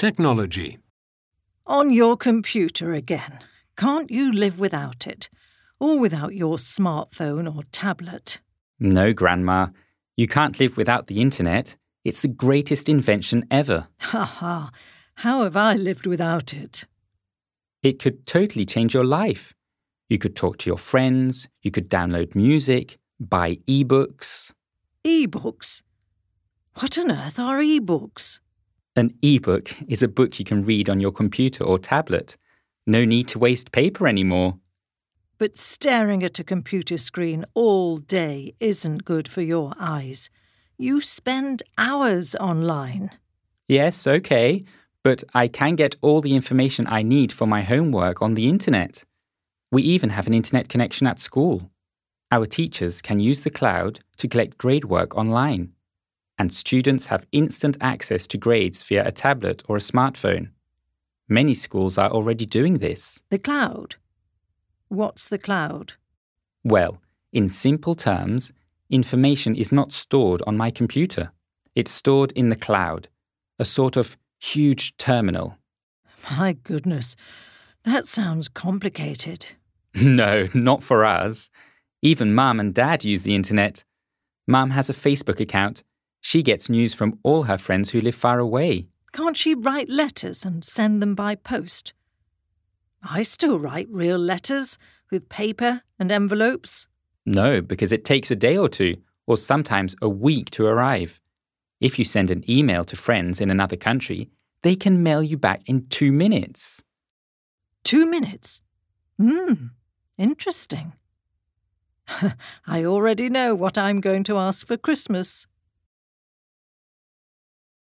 Technology. On your computer again. Can't you live without it? Or without your smartphone or tablet? No, Grandma. You can't live without the internet. It's the greatest invention ever. Ha ha. How have I lived without it? It could totally change your life. You could talk to your friends, you could download music, buy e-books. E-books? What on earth are e-books? An e-book is a book you can read on your computer or tablet. No need to waste paper anymore. But staring at a computer screen all day isn't good for your eyes. You spend hours online. Yes, okay, but I can get all the information I need for my homework on the internet. We even have an internet connection at school. Our teachers can use the cloud to collect grade work online. And students have instant access to grades via a tablet or a smartphone. Many schools are already doing this. The cloud? What's the cloud? Well, in simple terms, information is not stored on my computer. It's stored in the cloud, a sort of huge terminal. My goodness, that sounds complicated. No, not for us. Even Mum and Dad use the internet. Mum has a Facebook account. She gets news from all her friends who live far away. Can't she write letters and send them by post? I still write real letters with paper and envelopes. No, because it takes a day or two, or sometimes a week to arrive. If you send an email to friends in another country, they can mail you back in 2 minutes. 2 minutes? Interesting. I already know what I'm going to ask for Christmas.